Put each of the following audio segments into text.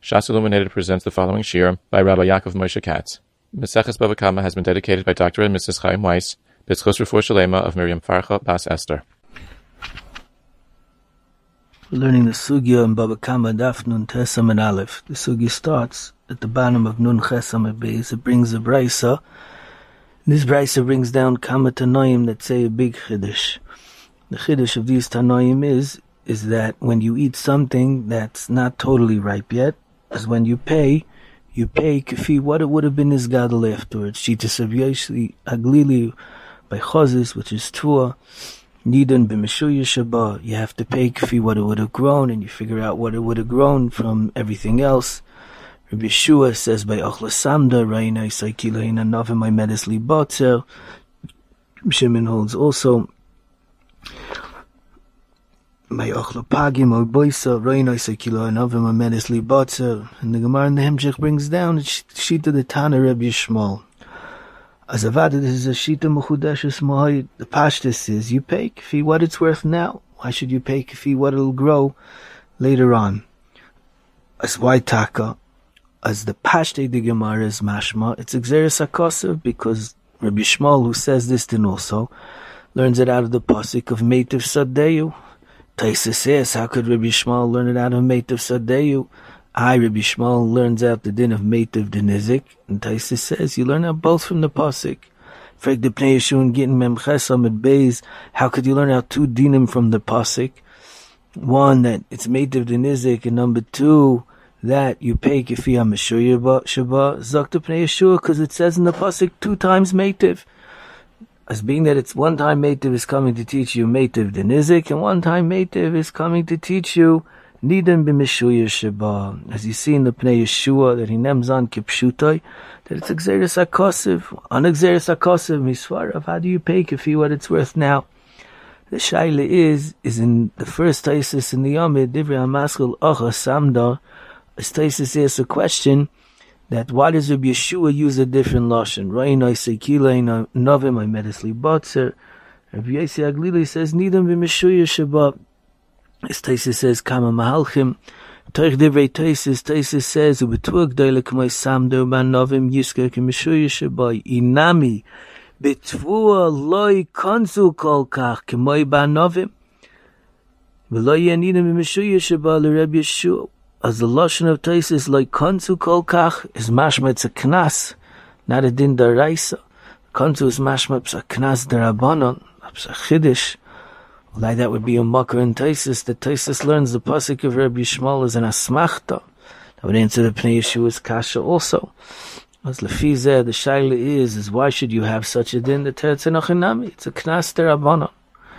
Shas Illuminated presents the following shir by Rabbi Yaakov Moshe Katz. Maseches Bava Kama has been dedicated by Dr. and Mrs. Chaim Weiss, B'tzchus Refuah Shalema of Miriam Farcha Bas Esther. We're learning the sugya in Bava Kama Daf Nun Tes Amud Aleph. The sugya starts at the bottom of Nun Ches Amud Beis. It brings a brisa. This brisa brings down Kama Tanoim that say a big chiddush. The chiddush of these Tanoim is that when you eat something that's not totally ripe yet, as when you pay kafi what it would have been isgadol afterwards. Shitas of Yoshi Aglili by Chozis, which is Tua, Nidan b'Meshuya Shaba. You have to pay kafi what it would have grown, and you figure out what it would have grown from everything else. Rabbi Yeshua says by Ochla Samda, Raina Isaikila Hina Novim Medes Li Botzer. Shimon holds also by Ochla Pagim or Boisa, Raina Isaikila Novim Medes Li Botzer. And the Gemara in the Hemshech brings down Shita the Tana Rabbi Yishmael. As Avada, this is a Shita Mechudeshes Mohai. The Pashtus is you pay kafi what it's worth now. Why should you pay kafi what it'll grow later on? As why Taka? As the Pashte the Gemara is mashma, it's Xeris HaKosev, because Rabbi Yishmael, who says this then also, learns it out of the pasuk of Meitiv Sadeyu. Taisa says, how could Rabbi Yishmael learn it out of Meitiv Sadeyu? Rabbi Yishmael learns out the din of Meitiv Denizik, and Taisa says, you learn out both from the pasuk. Frag the Pnei Yeshua Gittin Mem Ches Amud Beis, how could you learn out two dinim from the pasuk? One, that it's Meitiv Denizik, and number two, that you pay kafi ha-meshuya shaba zakta pnei Yeshua, because it says in the pasuk 2 times meitiv. As being that it's one time meitiv is coming to teach you meitiv denizik, and one time meitiv is coming to teach you nidan b'meshuya shaba. As you see in the pnei Yeshua that he names on kipshutai, that it's Xeris HaKosev. On Xeris HaKosev misvarav, how do you pay kafi what it's worth now? The shaila is in the first taisis in the Yomid, Divrei HaMaschil Ocha Samda. As Taisus asks a question, that why does Rabbi Yeshua use a different lashon? Ra'inai seikila novim medes li botzer. Rabbi Yosi Aglili says nidam b'meshuya shaba. As Taisus says kama mahalchim. Toich divrei Taisus says ubetuag daila k'may samdo ban novim yisker k'meshuya shaba. Inami betvua loy konsul kol kach k'may ban novim. V'lo yanidam b'meshuya shaba l'Rabbi Yeshua. As the lashon of Taisus like konsu kol kach is mashma, it's a knas, not a din daraisa. Konsu is mashma, it's a knas darabanon, it's a chiddush. Like that would be a makar in Taisus, that Taisus learns the pasuk of Rabbi Yishmael is an asmachta. That would answer the Pnei Yeshua's kasha also. As lefizeh, the shaila is why should you have such a din? The teretz enochinami, it's a knas darabanon.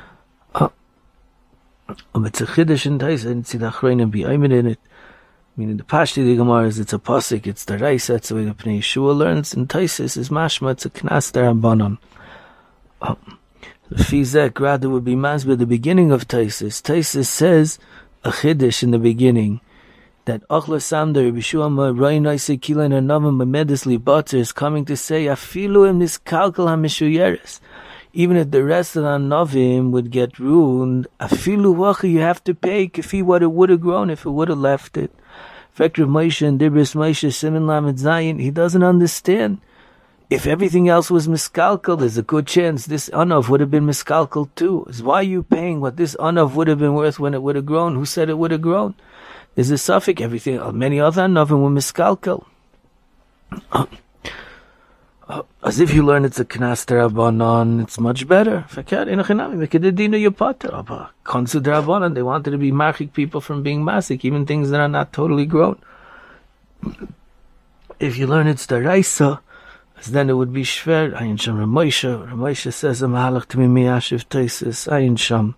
It's a chiddush in Taisus, and see the achreinim be aimed in it. Meaning the Pashti the Gemara is it's a pasuk, it's the Reis, that's the way the Pnei Yeshua learns, and Taisus is mashma, it's a knas derabanan. The Fizek rather would be masbeh the beginning of Taisus. Taisus says a chiddush in the beginning that Ochla Samda Rabbi Yeshua Ra'inai Seikila Novim Medes Li Botzer is coming to say afilu im niskalkal ha-meshuyeres. Even if the rest of the novim would get ruined, afilu wacha you have to pay kafi what it would have grown if it would have left it. Factor of Moshe and Dibris Moshe Siman Lamed Zayin, he doesn't understand. If everything else was miskalkal, there's a good chance this anav would have been miskalkal too. Is why are you paying what this anav would have been worth when it would have grown? Who said it would have grown? There's a suffix. Everything, many other anavim were miskalkal. As if you learn it's a knas derabanan, it's much better. Konsu derabanan, they wanted to be marchik people from being masik, even things that are not totally grown. If you learn it's deraisa, then it would be shver. Ayin sham Ramosha says a mahalach to me miyashiv teisis. Ayin sham.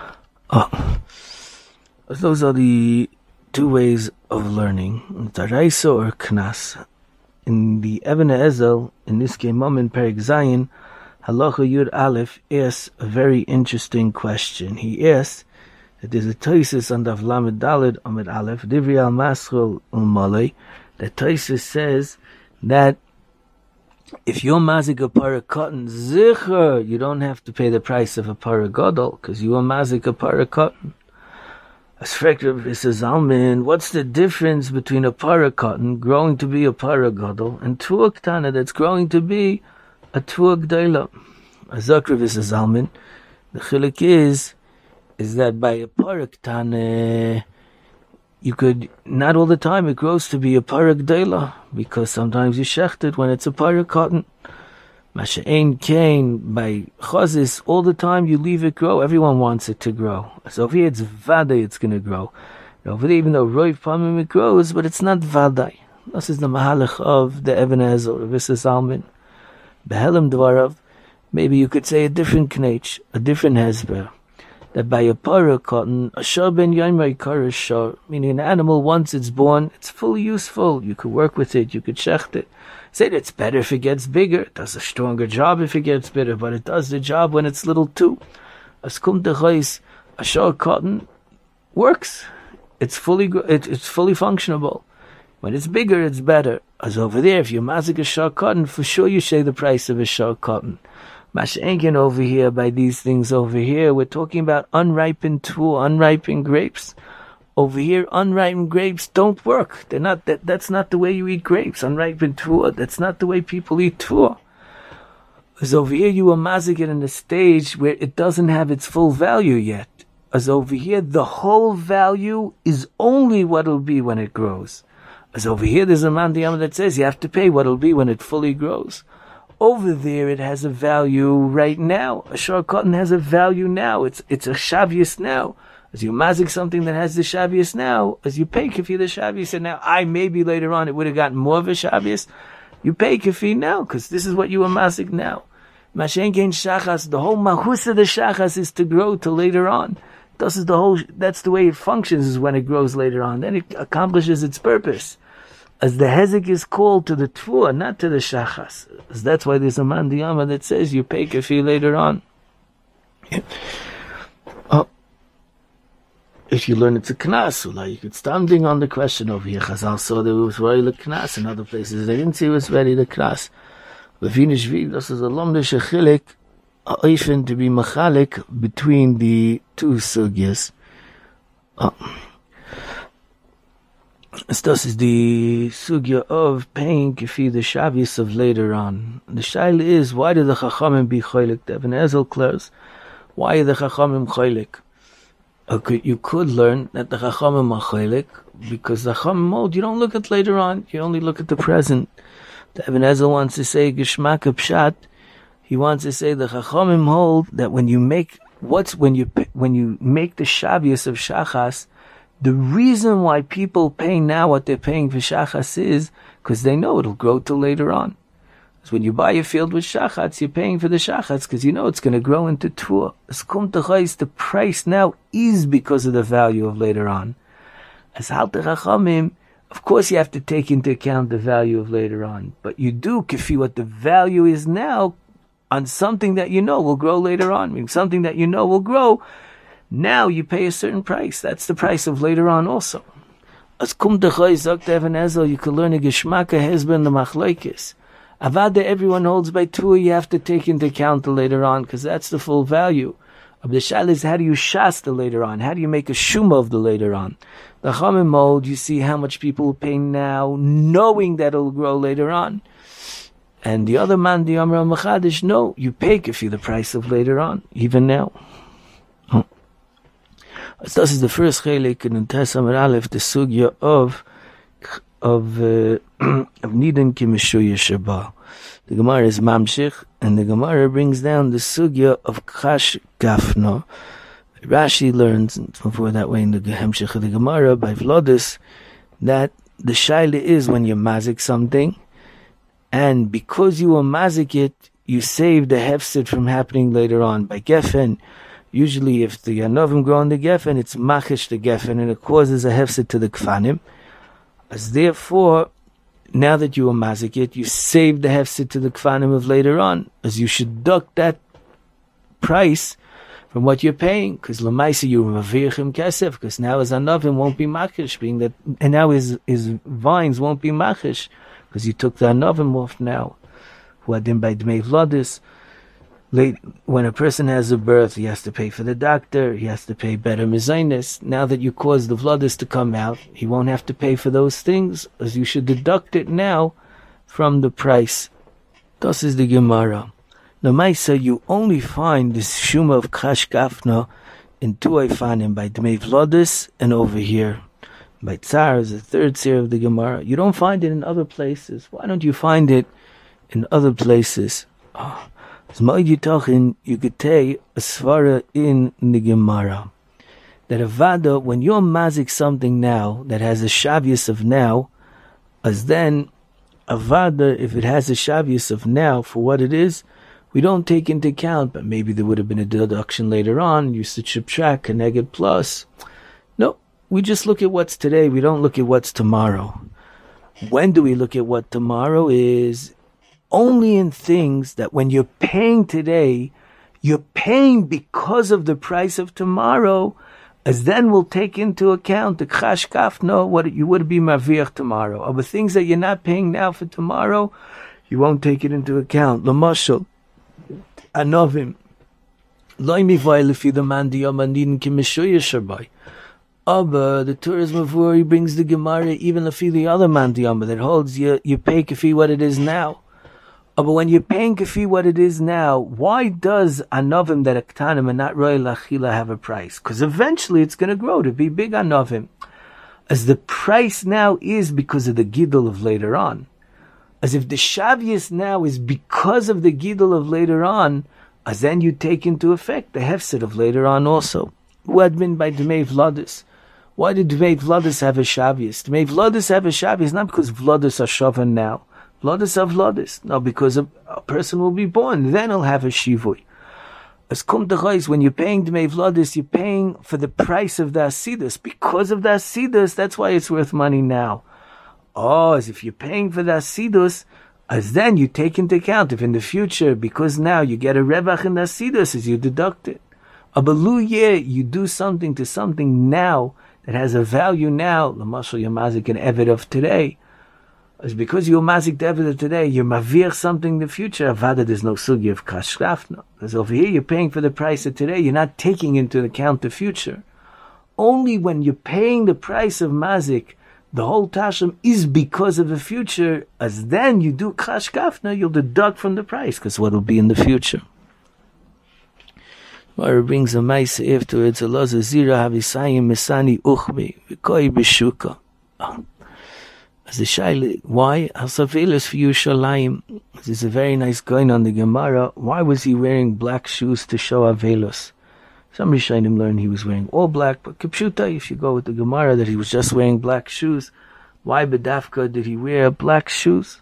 Those are the two ways of learning: deraisa or knas. In the Even Ezel, in this Gemam in Perek Zayin, Halacha Yud Aleph asks a very interesting question. He asks that there's a Taisus on Daf Lamed Daled Amud Aleph, Divrei HaMaschil Malay, that Taisus says that if you're mazik a parah cotton, zicher, you don't have to pay the price of a parah gadol, because you are mazik a parah cotton. As Frekra says, Almin, what's the difference between a para cotton growing to be a para gadol and tuak tana that's growing to be a tuak daila? As Zakra says, Almin, the chilik is that by a para tana, you could, not all the time it grows to be a para daila, because sometimes you shecht it when it's a para cotton. Masha'ain Kain, by Chazis, all the time you leave it grow. Everyone wants it to grow. So over here it's Vadai, it's going to grow. Over there, even though Roiv Pamim it grows, but it's not Vadai. This is the Mahalach of the Eben Ezel, Rav Almin. Behelim Dvarav, maybe you could say a different Knech, a different Hezber. That by a para cotton, a shar ben yaimai kara shar, meaning an animal, once it's born, it's fully useful. You could work with it, you could shecht it. Say that it's better if it gets bigger. It does a stronger job if it gets bigger, but it does the job when it's little too. As kum techais, a shar cotton works. It's fully functionable. When it's bigger, it's better. As over there, if you mazik a shar cotton, for sure you say the price of a shar cotton. Masha'enkin over here, by these things over here, we're talking about unripened tuah, unripened grapes. Over here, unripened grapes don't work. They're not. That's not the way you eat grapes. Unripened tuah. That's not the way people eat tuah. As over here, you are mazik it in a stage where it doesn't have its full value yet. As over here, the whole value is only what it'll be when it grows. As over here, there's a mandiyam that says you have to pay what it'll be when it fully grows. Over there, it has a value right now. A shar cotton has a value now. It's a shavius now. As you mazik something that has the shavius now, as you pay kafi the shavius, and now maybe later on it would have gotten more of a shavius. You pay kafi now because this is what you are mazik now. Mashenkein shachas, the whole mahus of the shachas is to grow till later on. That's the way it functions, is when it grows later on. Then it accomplishes its purpose. As the hezek is called to the tvua, not to the shachas. As that's why there's a mandiyama that says you pay kafi later on. If you learn it's a knas, like you could standing on the question over here. Chazal saw that it was ready the knas. In other places they didn't see it was ready the knas. Levinish viv, this is a lomdish chilik, oifen to be machalik between the two sugyas. This is the sugya of paying kafi the shavius of later on. The shaila is, why did the chachamim be cholik? The Eben Ezel clears, why are the chachamim cholik? You could learn that the chachamim are cholik because the chachamim hold, you don't look at later on, you only look at the present. The Eben Ezel wants to say geshmak pshat. He wants to say the chachamim hold that when you make the shavius of shachas, the reason why people pay now what they're paying for shachas is because they know it'll grow till later on. So when you buy a field with shachats, you're paying for the shachats because you know it's going to grow into tuah. As kum techais, the price now is because of the value of later on. As halte chachamim, of course you have to take into account the value of later on, but you do kifi what the value is now on something that you know will grow later on. I mean, something that you know will grow. Now you pay a certain price. That's the price of later on also. As kum techai zok to Eben Ezel, you can learn a geshmaka hezben the machlokes. Avada, everyone holds by tuah, you have to take into account the later on, because that's the full value. Of the shal is, how do you shas the later on? How do you make a shuma of the later on? The chamim mode, you see how much people will pay now, knowing that it'll grow later on. And the other man, the Amr al-Machadish, no, you pay kafi the price of later on, even now. This is the first chelik in Tes Amar Aleph, the sugya of Niden ki Meshuya Sheba. The Gemara is Mamshich, and the Gemara brings down the sugya of Chash Gafno. Rashi learns, before that way in the Hemshich of the Gemara, by Vlodis, that the shaila is when you mazik something, and because you will mazik it, you save the hefsid from happening later on. By Geffen, usually if the Yanovim grow on the Geffen, it's machish the Geffen, and it causes a hefsid to the Kfanim. As therefore, now that you are mazik it, you save the hefsid to the kfanim of later on, as you should deduct that price from what you're paying, because lemaisa you mavirchim kesef, because now his anavim won't be machish, being that, and now his vines won't be machish, because you took the anavim off now, who had been by dmei vladis. When a person has a birth, he has to pay for the doctor, he has to pay better mezainis. Now that you caused the vladis to come out, he won't have to pay for those things, as you should deduct it now from the price. Das is the Gemara. Namaisa, you only find this Shuma of Chash Gafna in two Eifanim, by Dmei Vladis and over here. By Tzar is the third seer of the Gemara. You don't find it in other places. Why don't you find it in other places? You could take a svara in the Gemara that a vada, when you're mazik something now that has a shavius of now, as then a vada, if it has a shavius of now for what it is, we don't take into account, but maybe there would have been a deduction later on, you should subtract, connected plus. No, we just look at what's today, we don't look at what's tomorrow. When do we look at what tomorrow is? Only in things that when you're paying today, you're paying because of the price of tomorrow, as then we'll take into account the chash kafno, what you would be mavir tomorrow. Of the things that you're not paying now for tomorrow, you won't take it into account. L'mashal, anovim, loy mivay lefi the man diyam anidin kimishuya sharbai. Aber the tourism mavur, he brings the Gemara even lefi the other man diyam that holds you pay kafi what it is now. But when you're paying kafi what it is now, why does anovim that aktanim and not roy lachila have a price? Because eventually it's going to grow to be big anovim. As the price now is because of the gidul of later on. As if the shavius now is because of the gidul of later on, as then you take into effect the hefset of later on also. Who had been by Dmei Vladis? Why did Dmei Vladis have a shavius? Dmei Vladis have a shavius not because Vladis are shovan now. Vladis are Vladis. No, because a person will be born, then he'll have a shivui. As kum d'chais, when you're paying Dmei Vladis, you're paying for the price of the asidus. Because of the asidus, that's why it's worth money now. Oh, as if you're paying for the asidus, as then you take into account if in the future, because now you get a revach in the asidus, as you deduct it. Abalu you do something to something now that has a value now. L'mashal yamazik an eved of today. As because you're mazik the eved of today, you're mavir something in the future. Avada, there's no sugi of kashrafna. Because over here you're paying for the price of today, you're not taking into account the future. Only when you're paying the price of mazik, the whole tashlum is because of the future, as then you do kash kafna, you'll deduct from the price, because what will be in the future. Mara brings a maisa afterwards, Allah zira havisayim misani uchmi, v'koi b'shuka. As the shaila, why? Hasavelis for Yerushalayim. This is a very nice going on the Gemara. Why was he wearing black shoes to show Avelos? Some Rishonim learn he was wearing all black, but Kipshuta, if you go with the Gemara, that he was just wearing black shoes. Why Bedafka did he wear black shoes?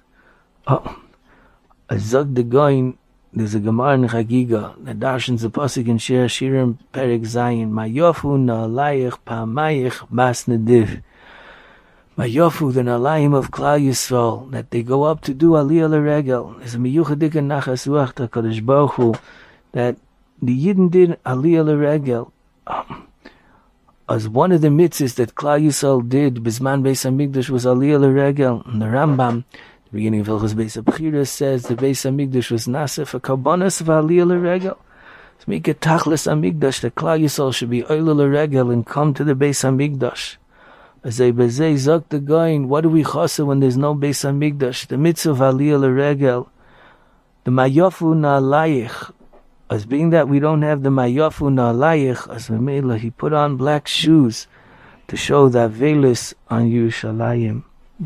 Azog the Goin, there's a Gemara in Chagiga that darshans the pasuk in Shir Shirim Perek Zayin, Mayofu na'alayich pa'amayich bas nediv. Mayofu, the Nalayim of Klal Yisrael, that they go up to do Aliyah L'Regel. There's a miyuchadik and nachas ruach HaKadosh Baruch Hu, that the Yidden did Aliyah L'Regel. As one of the mitzvahs that Klal Yisrael did, Bisman Beis HaMikdash, was Aliyah L'Regel. And the Rambam, the beginning of Hilchos Beis HaBchira, says the Beis HaMikdash was nasa for karbonos of Aliyah L'Regel. To make it tachlis HaMikdash, that Klal Yisrael should be Oila L'Regel and come to the Beis HaMikdash. As they bezei zok the goin, what do we chasa when there's no Beis HaMikdash? The mitzvah of Aliyah L'Regel, the Mayofu na'alayich. As being that we don't have the Mayofu na'alayich, as Mamela, he put on black shoes to show that Avelis on Yerushalayim.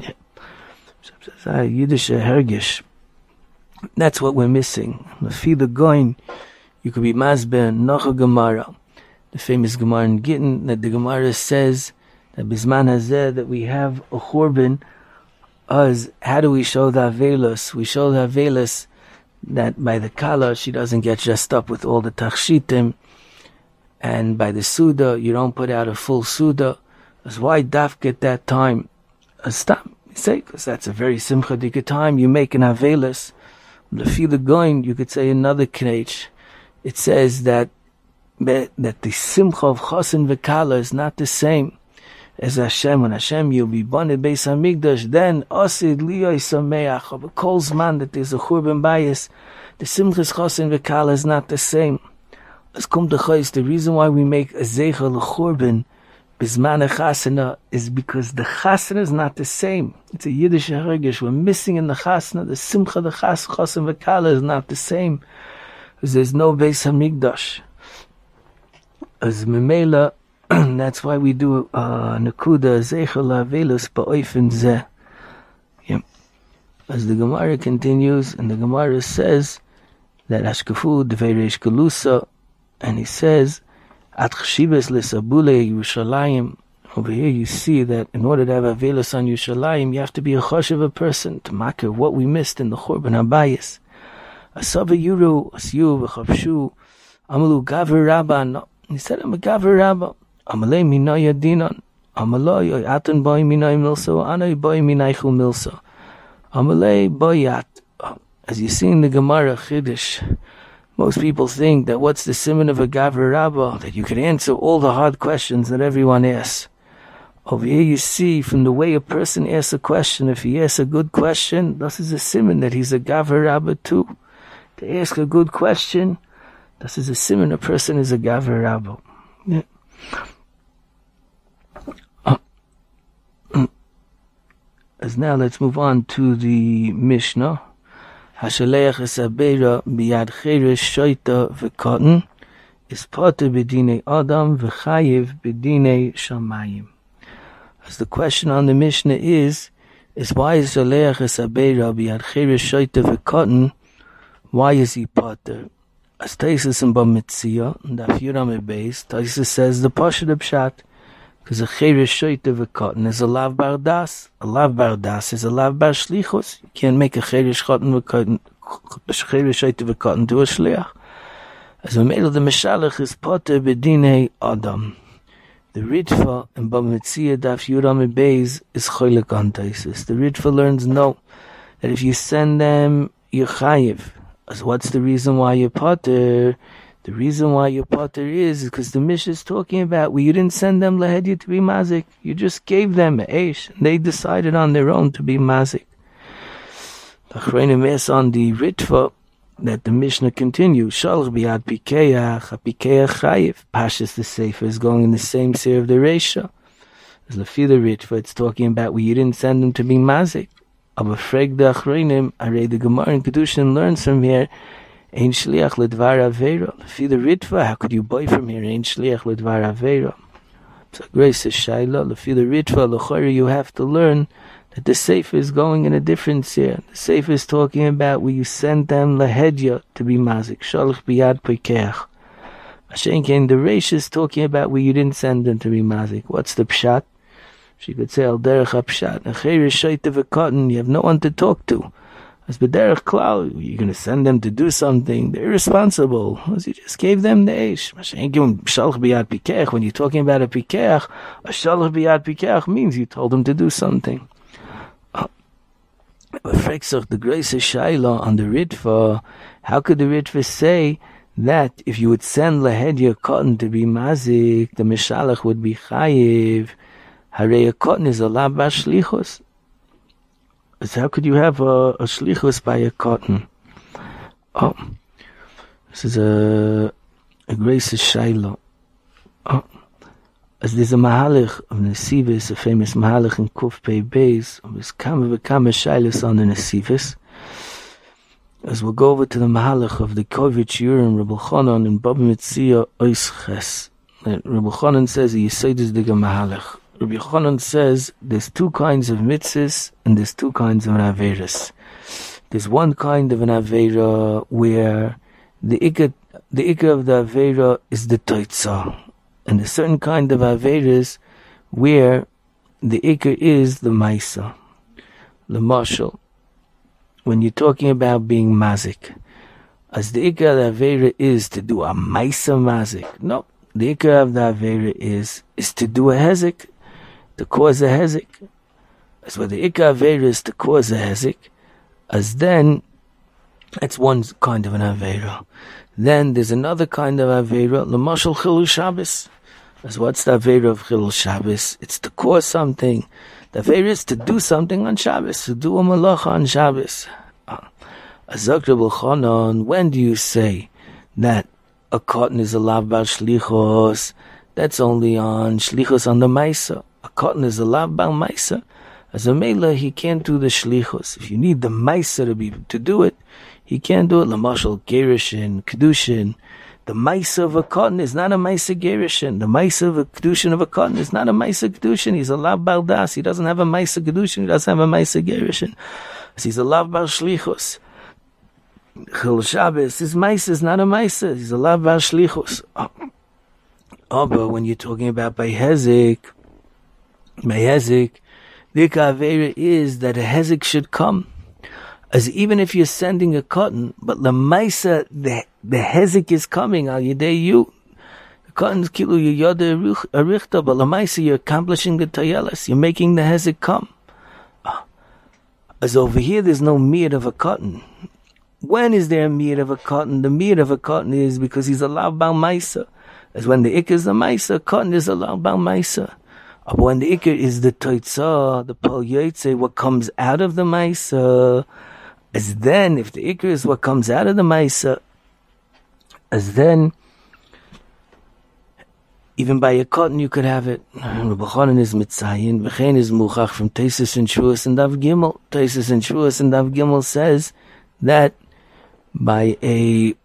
Yiddish hergish. That's what we're missing. Lefi the goin, you could be masber noch a Gemara. The famous Gemara in Gittin, that the Gemara says that Bisman Hazeh, that we have a Churban, as how do we show the Avelos? We show the Avelos that by the Kala, she doesn't get dressed up with all the Tachshitim, and by the Suda, you don't put out a full Suda. As why Dafk at that time? Stop, say, because that's a very simchadik time, you make an Avelos. The Fila Goin, you could say another Knech. It says that the Simcha of Chosin V'Kala is not the same as Hashem. When Hashem, you'll be bonded Beis HaMikdash, then Osid Liyoy Sameach, of a Kol Zman, that there's a Churban Bayis, The Simchas Chosin V'Kala is not the same. As Kum D'Chais, the reason why we make a Zeicha L'Churban Bizman Chasana is because the Chasana is not the same. It's a Yiddish Hergish. We're missing in the Chasana. The Simcha, the Chosin V'Kala is not the same. Because there's no Beis HaMikdash. As Memela, that's why we do Nakuda Zeicha L'Avelus Ba'ofen Zeh. As the Gemara continues, and the Gemara says that Ashkafu Devei Reish Galusa, and he says, At Chshibes L'Sabule Yerushalayim. Over here you see that in order to have Avelus on Yerushalayim, you have to be a choshev a person, to makir what we missed in the Churban HaBayis. Asava Yuru, Asyu, V'chavshu, Amalu Gaver Rabban. He said, I'm a Gaver Rabban. Amalei Minay Adinan. Amaloi, Atan Boy Minay Milso, Anay Boy Minaychu Milso. Amalei Boyat. As you see in the Gemara Chiddush, most people think that what's the siman of a Gaver Rabbah? That you can answer all the hard questions that everyone asks. Over here you see from the way a person asks a question, if he asks a good question, this is a siman that he's a Gaver Rabbah too. To ask a good question, this is a siman a person is a Gaver Rabbah. Yeah. As now let's move on to the Mishnah. Hashaleach esabeira biyad cheresh shoita v'kotten is poter b'dinei adam v'chayev b'dinei shamayim. As the question on the Mishnah is why is Shaleach esabeira biyad cheresh shoita v'kotten? Why is he poter? As Taisus in Bamitzia, Daf Yuram Beis, Taisus says the Pashup Pshat. Because a cheresh shoita v'kotten is a lav bar das. A lav bar das is a lav bar shlichus. You can't make a cheresh shoita v'kotten to a shliach. As a male, the meshalach is poter b'dinei adam. The Ritva in Bamitzia Daf Yuram Beis is choylek on Taisus. The Ritva learns no, that if you send them, you're chayiv. As what's the reason why you're poter? The reason why your potter is because the Mishnah is talking about where you didn't send them lahedya to be mazik. You just gave them a eish, and they decided on their own to be mazik. The Achreinim asks on the Ritva that the Mishnah continues. Shalach biyad pikeach, a pikeach chayiv. Pashas the Sefer is going in the same seer of the Reisha. As the Fila Ritva, it's talking about where you didn't send them to be mazik. Aber frag the Achreinim, Arei the Gemara in Kedushin learns from here. Ein shliach ledvar aveira. Lefi the Ritva, how could you buy from here? Ein shliach ledvar aveira. So grace is shaila. Lefi the Ritva, l'chari, you have to learn that the Sefer is going in a different seer. The Sefer is talking about where you send them lahedya to be mazik. Shalach biyad pekeach. Mashenkein, the Reish is talking about where you didn't send them to be mazik. What's the pshat? She could say al derech ha-pshat. Acheri shoita v'kotten, you have no one to talk to. As b'derech klal, you're going to send them to do something. They're irresponsible. As you just gave them the eish. Shalach biyad pikeach. When you're talking about a pikeach, a shalach biyad pikeach means you told them to do something. The grace of Shaila on the Ritva, how could the Ritva say that if you would send lahedya cotton to be mazik, the mishalach would be chayiv? Harei a cotton is a lav shlichus. So how could you have a shlichus by a cotton? Oh, this is a grace of Shaila. Oh, as there's a mahalich of Nesivis, a famous mahalich in Kuf Pei Beis, there's kama v'kama shailas on the Nesivis. As we'll go over to the mahalich of the Kovich Yurim, Rebbe Chanan, in Baba Metzia Ois Ches. Rebbe Chanan says, he yisodes diga mahalich. Rabbi Yochanan says there's two kinds of mitzvahs and there's two kinds of an averas. There's one kind of an avera where the ikar of the avera is the toitza, and there's certain kind of averas where the ikar is the maisa. The marshal, when you're talking about being mazik, as the ikar of the avera is to do a maisa mazik. No, the ikar of the avera is to do a hezek, to cause a hezek. As where the ikar avera is to cause a hezek, as then that's one kind of an avera. Then there's another kind of avera, l'mashal chilul Shabbos. As what's the avera of chilul Shabbos? It's to cause something. The avera is to do something on Shabbos, to do a malacha on Shabbos. Azak Reb Elchanan, when do you say that a cotton is a lav bar shlichos? That's only on shlichos on the maisa. A cotton is a lav bar maisa. As a mela, he can't do the shlichos. If you need the maisa to do it, he can't do it. Lamashal gerushin, kedushin. The maisa of a cotton is not a maisa gerushin. The maisa of a kedushin of a cotton is not a maisa kedushin. He's a lav bar das. He doesn't have a maisa kedushin. He doesn't have a maisa gerushin. So he's a lav bar shlichos. Chil Shabbos, his maisa is not a maisa. He's a lav bar shlichos. But when you're talking about by Hezek, the Kavera is that a Hezek should come. As even if you're sending a cotton, but the Maisa, the Hezek is coming, al yedei you. The cotton's kilu yoda arichta, but the Maisa, you're accomplishing the tayelas. You're making the Hezek come. As over here, there's no meat of a cotton. When is there a meat of a cotton? The meat of a cotton is because he's a lav bal Maisa. As when the ikr is the Maisa, cotton is a lav bal Maisa. But when the ikr is the toitzah, the pol yotze, what comes out of the Maisa, as then, if the ikr is what comes out of the Maisa, as then, even by a cotton you could have it. Reb Elchanan is mitzayin, v'chein is muchach from Teisus and Shuas and Dav Gimel. Teisus and Shuas and Dav Gimel says that by a,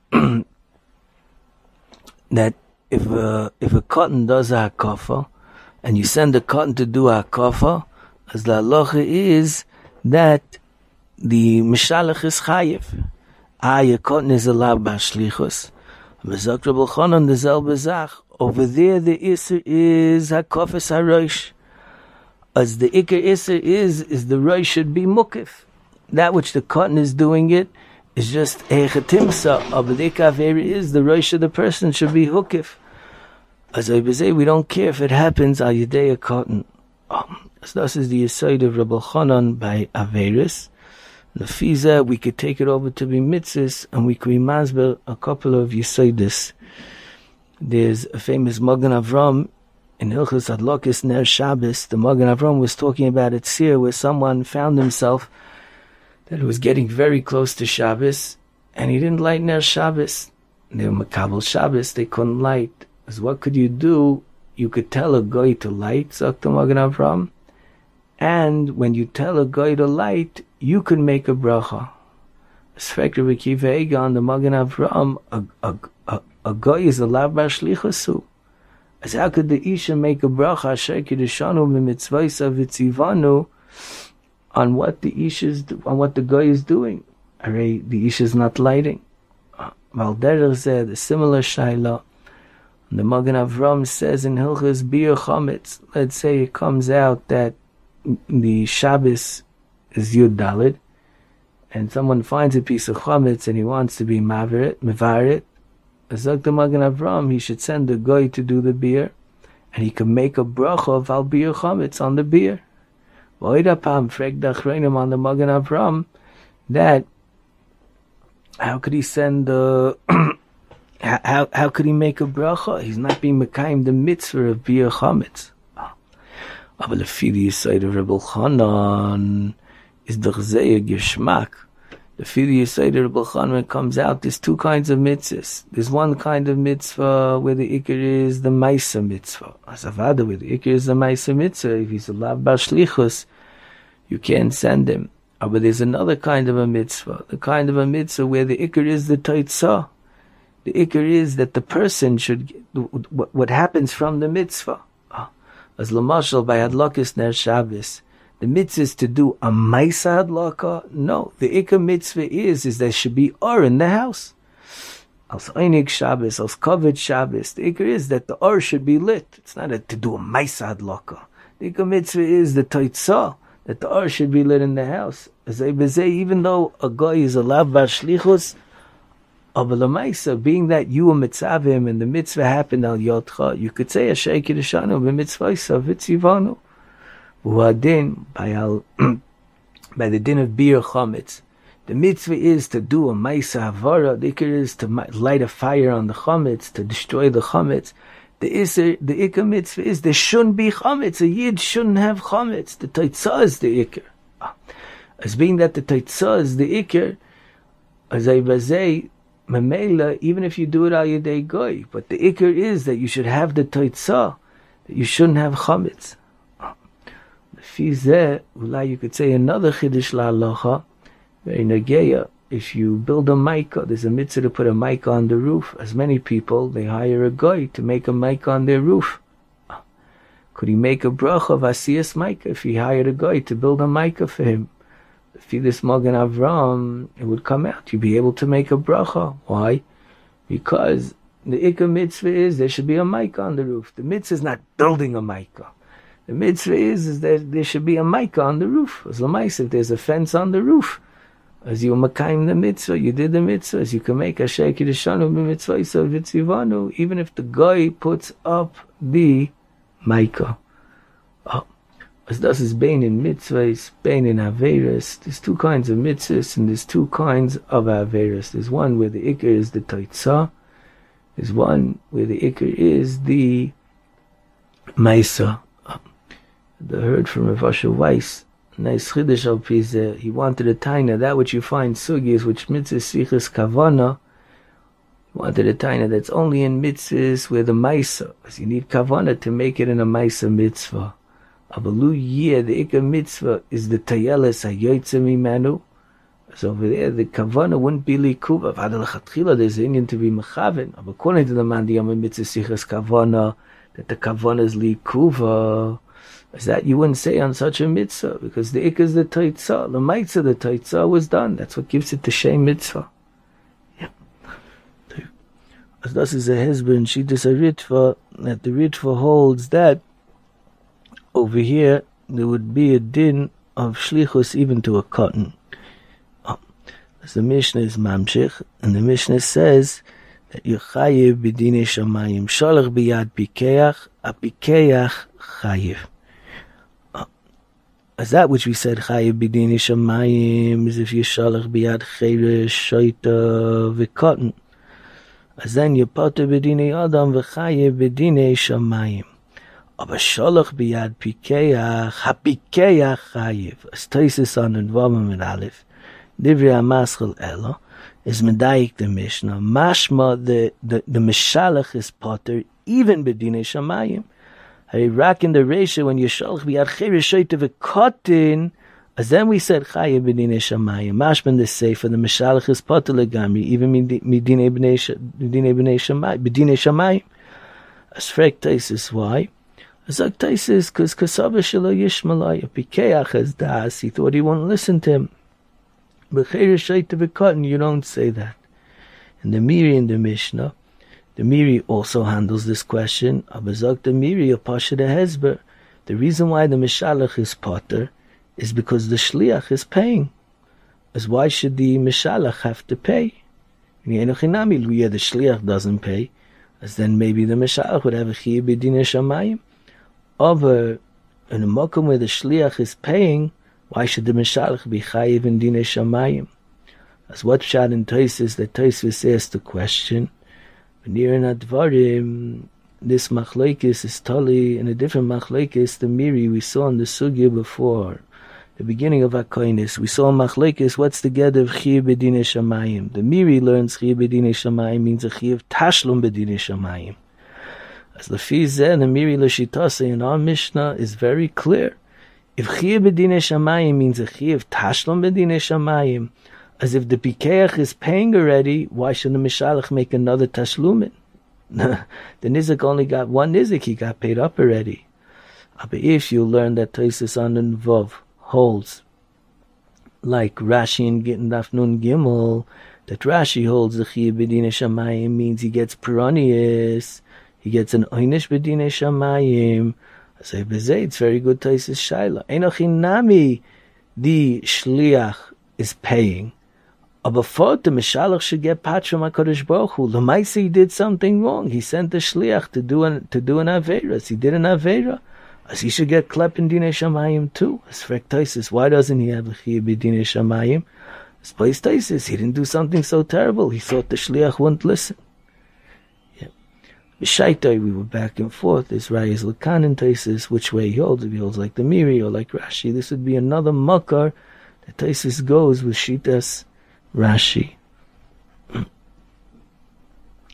that if a cotton does a hakafa, and you send a cotton to do a hakafa, as the halacha is that the mishalach is chayiv. A cotton is a lav bar shlichus. V'zak Reb Elchanan the zel bezach. Over there the iser is hakafas harosh. As the ikar iser is the rosh should be mukif. That which the cotton is doing it is just a chetimsa. But the ikar is the rosh of the person should be hukif. As I say, we don't care if it happens al yedei a cotton. So this is the yesod of Reb Elchanan by Averis. The fiza, we could take it over to be mitzvahs, and we could be masber a couple of yesodis. There's a famous Magen Avram in Hilchos Adlokis Ner Shabbos. The Magen Avram was talking about a tzir where someone found himself that it was getting very close to Shabbos, and he didn't light Ner Shabbos. They were Makabel Shabbos, they couldn't light. So what could you do? You could tell a guy to light, sagt the Magen Avram, and when you tell a guy to light, you could make a bracha. Sfekter v'kiva egan, the Magen Avram, a guy is a lav bar shlichusu. As how could the isha make a bracha asher kiddushanu b'mitzvaysa v'tzivanu on what the isha is, on what the guy is doing? Array, the isha is not lighting. Val derech zeh, the similar shaila. The Magen Avram says in Hilchos Bir Chametz, let's say it comes out that the Shabbos is Yud Daled, and someone finds a piece of Chametz and he wants to be Mevarit, as the Magen Avram, he should send the guy to do the beer, and he can make a bracha of Al Bir Chametz on the beer. V'oidapam frek dachreinim on the Magen Avram, that how could he send the how could he make a bracha? He's not being mekayim the mitzvah of Bir Chametz. But the fili side of Reb Elchanan is the chzei geshmak. The fili side of Reb Elchanan comes out. There's two kinds of mitzvahs. There's one kind of mitzvah where the ikar is the ma'isa mitzvah. As avada, where the ikar is the ma'isa mitzvah, if he's a lav bar shlichus, you can't send him. But there's another kind of a mitzvah. The kind of a mitzvah where the ikar is the taitzah. The ikar is that the person should get what happens from the mitzvah. As lamashal by Adlokis Ner Shabbos, the mitzvah is to do a ma'isa adlaka. No, the ikar mitzvah is there should be or in the house. Als Einig Shabbos, als Koved Shabbos, the ikar is that the or should be lit. It's not to do a ma'isa adlaka. The ikar mitzvah is the toitzah, that the or should be lit in the house. As I say, even though a guy is a lav bar shlichus, being that you were mitzavim and the mitzvah happened al yotcha, you could say asher kiddushanu b'mitzvaysa v'tzivanu. U'adin by the din of Bir Chametz, the mitzvah is to do a ma'isa havara. The ikar is to light a fire on the chametz, to destroy the chametz. The ikar mitzvah is there shouldn't be chametz. A yid shouldn't have chametz. The taitzah is the ikar. As being that the taitzah is the ikar, Azay bazay, Mamela, even if you do it al yedei goy, but the ikr is that you should have the toitzah, that you shouldn't have chametz. Fizeh, ulai you could say another chiddush la'alocha, very nageya. If you build a maika, there's a mitzvah to put a maika on the roof. As many people, they hire a goy to make a maika on their roof. Could he make a bracha of asiyas maika if he hired a goy to build a maika for him? If this Magen Avram, it would come out. You'd be able to make a bracha. Why? Because the ikar mitzvah is there should be a maika on the roof. The mitzvah is not building a maika. The mitzvah is that there should be a maika on the roof. As l'mais, if there's a fence on the roof, as you makayim the mitzvah, you did the mitzvah, as you can make a sheikh yidishanu b'mitzvah yisav v'tzivanu, even if the guy puts up the maika. As das is bein in mitzvahs, bein in averas. There's two kinds of mitzvahs and there's two kinds of averas. There's one where the ikar is the toitzah. There's one where the ikar is the maisa. I heard from Rav Asher Weiss, nice chiddush al pizeh. He wanted a taina, that which you find sugyas, which mitzvahs sichas kavana. He wanted a taina that's only in mitzvahs where the maisa, because you need kavana to make it in a maisa mitzvah. Abalu yeh, the ikar mitzvah is the tayeles hayoytze mimenu. So over there, the kavana wouldn't be likuva. V'ad l'chatchila, there's an Indian to be mechaven. But according to the man, the yom mitzvah sichas kavana, that the kavana is likuva. Is that you wouldn't say on such a mitzvah, because the ikar is the toitzah. The mitzvah, the toitzah was done. That's what gives it the shem mitzvah. Yeah. As this is a hezbollah, she does a ritva, that the ritva holds that over here there would be a din of shlichus even to a cotton. As the Mishnah is mamshich, and the Mishnah says that you chayiv b'dinei shamayim, sholach biyad pikeach, a pikeach chayiv. As that which we said chayiv b'dinei shamayim is if you sholach biyad cheresh, shoita, v'cotton. As then you potter b'dinei adam v'chayiv b'dinei shamayim. Aber sholach biyad pikeach, ha-pikeach chayiv. As Taisis on and Vama mit Aleph, Divrei HaMaschil Elo, is medayik the Mishnah. Mashma, the Mishalach is potter, even b'dinei shamayim. Rak in the ratio when you sholach biyad cheresh, shoita, v'cotton, as then we said chayiv b'dinei shamayim. Mashma the Sefer, the Mishalach is potter legamri, even b'dinei shamayim. As frek Taisis, why? Zak Taisis, because kasava shelo yishmalaya, pikeach as das, he thought he won't listen to him. But cheresh shoita v'cotton, you don't say that. And the Miri in the Mishnah, the Miri also handles this question. Abazak the Miri, a pasha de hezber. The reason why the Mishalach is potter is because the Shliach is paying. As why should the Mishalach have to pay? The Shliach doesn't pay, as then maybe the Mishalach would have a chiyuv b'dinei shamayim. Over in a makom where the shliach is paying, why should the mishalach be chayiv in dinei shamayim? As what pshat in Taisis, that Taisis asked the question. Near in Advarim, this machlekes is tali in a different machlekes. The Miri we saw in the sugya before, the beginning of Akoinis, we saw machlekes. What's the get of chiyuv b'dinei shamayim? The Miri learns chiyuv b'dinei shamayim means a chiyuv tashlum b'dinei shamayim. As the Fizeh, the Miri Lashitase in our Mishnah is very clear. If Chiyuv b'dinei shamayim means a Chiyuv tashlum b'dinei shamayim, as if the Pikeach is paying already, why should the Mishalach make another tashlumin? The Nizik only got one Nizik, he got paid up already. But if you learn that Taisis on the Vav holds, like Rashi in Gittin Daf Nun Gimel, that Rashi holds the Chiyuv b'dinei shamayim means he gets peronius, he gets an oynish b'dinei shamayim. I say, it's very good Taisis Shaila. Einochinami, the shliach is paying. But for the Mishalach should get patch from HaKadosh Baruch Hu. L'maisi did something wrong. He sent the shliach to do an avera. As he did an avera, as he should get klep in dinei shamayim too. As frek Taisis, why doesn't he have a chiyuv b'dinei shamayim? As place Taisis, he didn't do something so terrible. He thought the shliach wouldn't listen. B'shaitai, we were back and forth. This Rayas Lakan in Taisis, which way he holds. If he holds like the Miri or like Rashi, this would be another makar that Taisis goes with Shitas Rashi.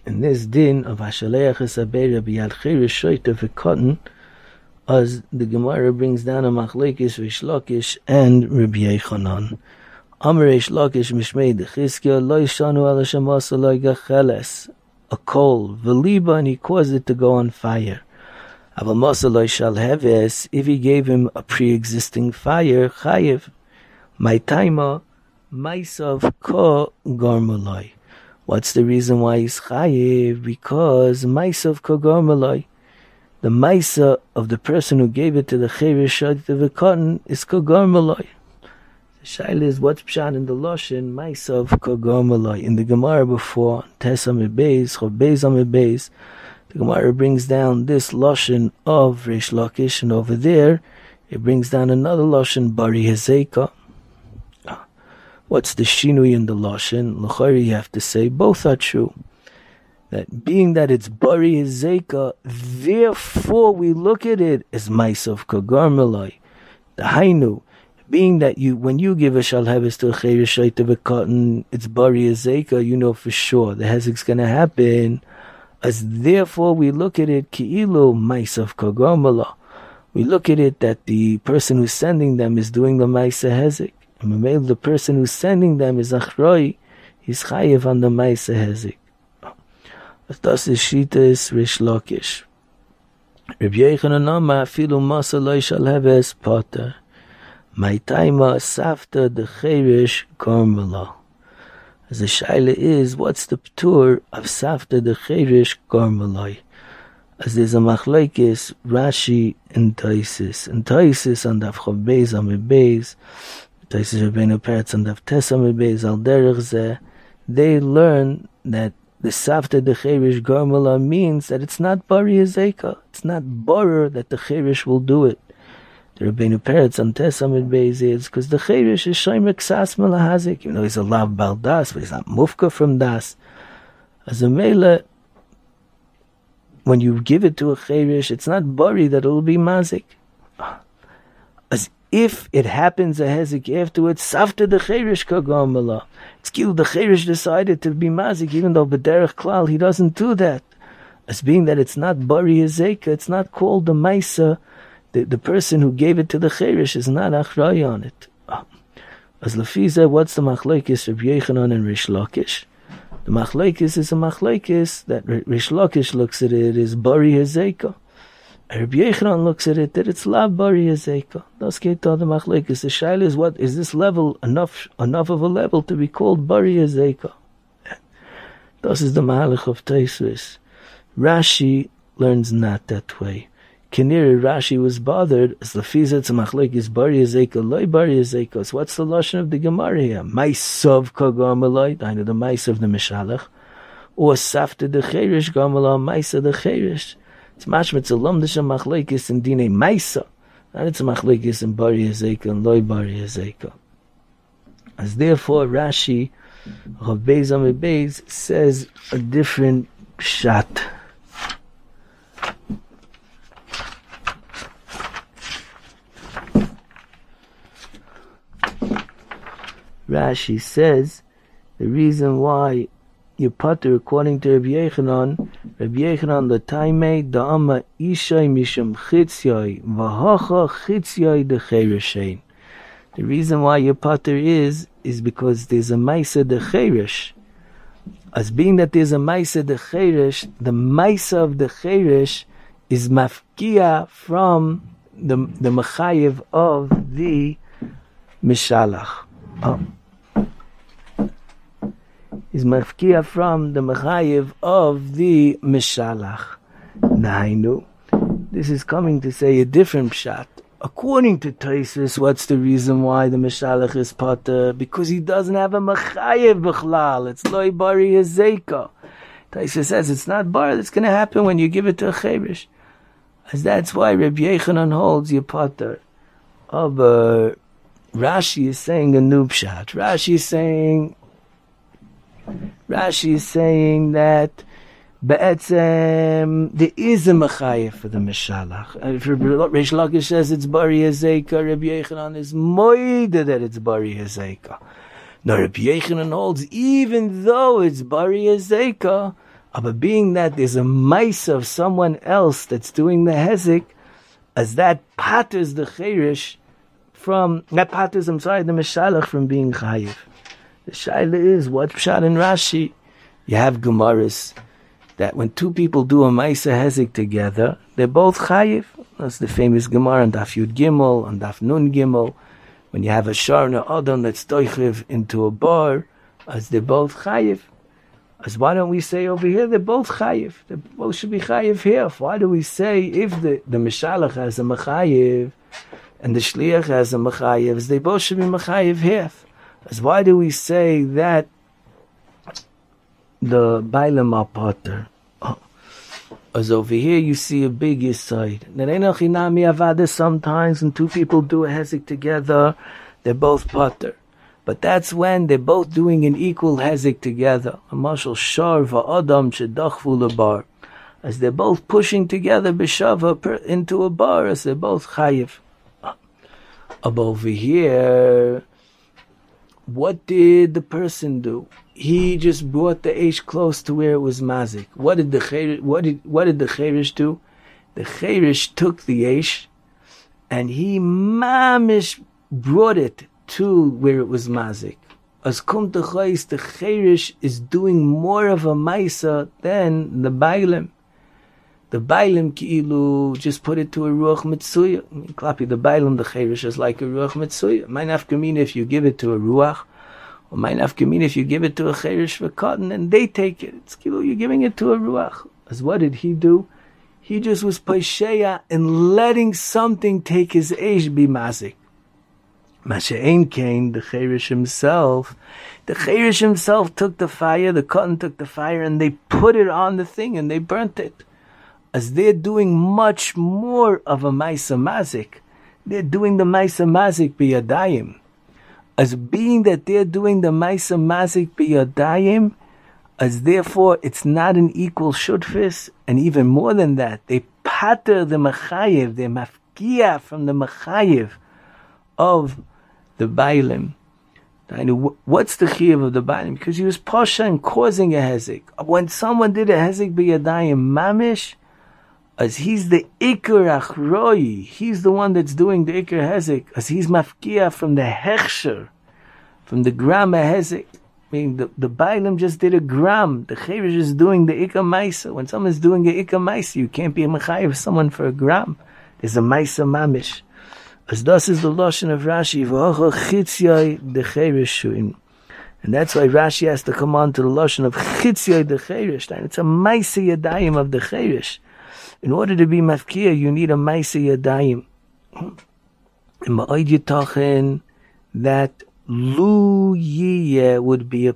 in this din of Hashaleach Esabeira biyad chirish shoyta v'kotten, as the Gemara brings down a machlekes Reish Lakish and Rabbi Yochanan. Amar Reish Lakish mishmei dechizkiya lo yishanu ala shemasa lo gacheles, a coal v'liba, and he caused it to go on fire. Aval masa lo shal heves, if he gave him a pre-existing fire, chayev. My taima maisav ko gormaloi. What's the reason why he's chayev? Because maisav ko gormaloi. The maisa of the person who gave it to the cherish of the cotton is ko gormaloi. The shaila is what's pshat in the loshen maisav ko gormaloi. In the Gemara before Tesa Mebeis, Chav Beis Amebeis, the Gemara brings down this loshen of Reish Lakish, and over there it brings down another loshen bari hezeka. What's the shinui in the loshen? L'chari, you have to say both are true. That being that it's bari hezeka, therefore we look at it as maisav kagarmalai. The hainu, being that when you give a shalheves to a cherish of a cotton, it's bari hezeka, you know for sure the hezek's going to happen. As therefore we look at it ki'ilu maisav kagarmala. We look at it that the person who's sending them is doing the maisa hezek. And the person who's sending them is achroi, he's chayev on the maisa hezek. Das is Shitas Reish Lakish. Rabbi Yochanan Amar afilu masa lo shal heves poter. My taima safta the cherish gormala. As the shaila is, what's the ptur of safta the cherish gormalai? As there's a machlekes Rashi and Taisis. And Taisis on daf Chav Beis Amud Beis, Taisis Rabbeinu Peretz on daf Tes Amud Beis al derech zeh, they learn that the Safta the Cherish Garmala means that it's not Bari Ezeka. It's not Borer that the Cherish will do it. The Rabbeinu Peretz on Tes Amud Beis is because the Cherish is Shomer Ksas Melahazik. You know, he's a Lav Baldas, but he's not Mufka from Das. As a Mela, when you give it to a Cherish, it's not Bari that it will be Mazik. As if it happens a Hezik afterwards, Safta the Cherish Kagamala. It's Kil the Cherish decided to be Mazik, even though B'derech Klal he doesn't do that. As being that it's not Bari Ezeka, it's not called the Maisa. The person who gave it to the Cherish is not Achray on it. As Lafiza, what's the Machlekes of Yochanan and Reish Lakish? The Machlekes is a Machlekes that Reish Lakish looks at it as Bari Ezeka. Rabbi Yochanan looks at it that it's Lav Bari Ezeka. Das geht to the Machlekes. The shaila is, what is this level enough of a level to be called Bari Ezeka? Das is the Mahalach of Taisvis. Rashi learns not that way. Kiniri Rashi was bothered as Lafiza to Machlekes Bari Ezeka, Loi Bari Ezeka. So what's the lashon of the Gemara here? Maisav Kagarmalai, I know the Maisa of the Mishalach, or Safta the Cherish Garmala, Maisa the Cherish. It's mashma, it's a lomdasha machlekes in dine maisa, and it's a machlekes in bari ezeka and loy bari ezeka. As therefore Rashi, Chav Beis Amud Beis, says a different pshat. Rashi says the reason why you pater according to Rabbi Yochanan the taimei da'ama ishay misham chitzyoy v'hacha chitzyoy de chereshein. The reason why you pater is because there's a maisa de cheresh. As being that there's a maisa de cheresh, the maisa of the cheresh is mafkia from the mechayev of the mishalach. Is mafkia from the mechayev of the mishalach. Nainu. This is coming to say a different pshat. According to Taisus, what's the reason why the mishalach is pater? Because he doesn't have a mechayev b'chlal. It's loy bari ezeka. Taisus says it's not bar. That's going to happen when you give it to a cherish. As that's why Rabbi Yochanan holds you pater. But Rashi is saying a new pshat. Rashi is saying that be'etzem there is a mechayev for the mishalach. If Reish Lakish says it's bari ezeka, Rabbi Yochanan is moide that it's bari ezeka. Now Rabbi Yochanan holds even though it's bari ezeka, But being that there's a mice of someone else that's doing the hezek, as that patters the cherish the Meshalach from being chayiv. The shaila is, what pshat in Rashi? You have Gemaras that when two people do a Maisa Hezek together, they're both chayiv. That's the famous Gemara on Daf Yud Gimel, on Daf Nun Gimel. When you have a Sharna Adam that's doichiv into a bar, as they're both chayiv. As why don't we say over here they're both chayiv? They both should be chayiv here. Why do we say if the Meshalach has a mechayiv and the Shliach has a mechayiv, they both should be mechayiv here? As why do we say that the Bailam are potter? As over here you see a big side. Sometimes when two people do a hezek together, they're both potter. But that's when they're both doing an equal hezek together. A mashal shar va'adam shedachvu lebar. As they're both pushing together b'shava into a bar, as they're both chayiv. Over here, what did the person do? He just brought the eish close to where it was mazik. What did the cherish do? The cherish took the eish and he mamish brought it to where it was mazik. As kum techais, the cherish is doing more of a maisa than the bailim. The bailim ki'ilu just put it to a ruach mitzuya. Klapi, the bailim, the cherish is like a ruach mitzuya. Mein afkamina if you give it to a ruach, or mein afkamina if you give it to a cherish for cotton and they take it. It's ki'ilu, you're giving it to a ruach. As what did he do? He just was paisheya in letting something take his eish be mazik. Masha'ein Kain, the cherish himself took the fire, the cotton took the fire, and they put it on the thing and they burnt it. As they're doing much more of a Maisa Mazik, they're doing the Maisa Mazik biyadayim. As being that they're doing the Maisa Mazik biyadayim, as therefore it's not an equal shutfis, and even more than that, they pater the Machayev, they mafkia from the Machayev of the Bailim. What's the chiyuv of the Bailim? Because he was posha and causing a hezek. When someone did a hezek biyadayim mamish, as he's the ikar achroi, he's the one that's doing the ikar hezek, as he's mafkia from the hechsher, from the gram hezek. Meaning the Bailim just did a gram. The cherish is doing the ikar maisa. When someone's doing a ikar maisa, you can't be a mechayev someone for a gram. There's a maisa mamish. As this is the lashon of Rashi, v'hocha chitziyai the cherish shuin. And that's why Rashi has to come on to the lashon of chitziyai the cherish. It's a maisa yadayim of the cherish. In order to be mafkia, you need a maisa yadayim. And ma'od yitachin that lu yiyeh would be a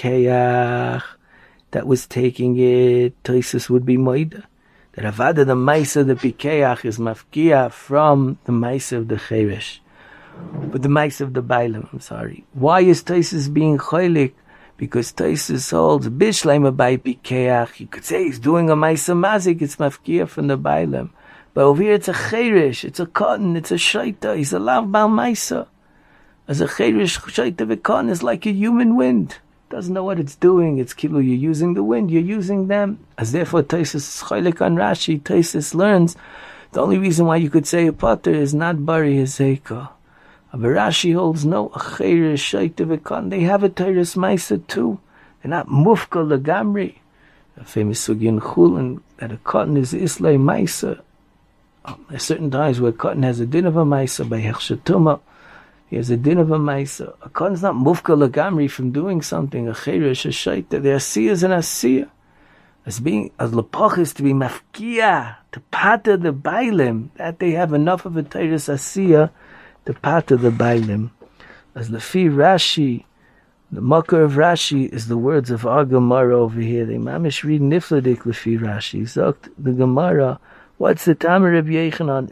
pikeach that was taking it. Toisus would be moida. That avada the maisa the pikeach is mafkia from the maisa of the cherish, but the maisa of the bailam. I'm sorry. Why is Toisus being cholik? Because Toisus holds bishleima by pikeach. You could say he's doing a maisa mazik. It's mafkia from the bailam, but over here it's a cherish. It's a cotton. It's a shaita. He's a lav bal maisa. As a cherish shaita v'cotton is like a human wind. Doesn't know what it's doing. It's kilu. You're using the wind. You're using them. As therefore, Toisus is cholik on Rashi. Toisus learns the only reason why you could say a potter is not bari hezeka. But Rashi holds no a cherish shaita v'cotton. They have a teres maisa too. They're not mufka legamri. The famous sugi in Chulin that a cotton is islay maisa. There are certain times where cotton has a din of a maisa by hechshatuma. He has a din of a maisa. A cotton's not mufka lagamri from doing something. A cherish, a shaita. There are siyas and asiyah. As lepach is to be mafkia, to pata the bailim, that they have enough of a teres asiyah to pata the bailim. As lefi Rashi, the makar of Rashi is the words of our Gemara over here. They mamish read nifladik lefi Rashi. Zokt the Gemara, what's the Tamar of Yechanan?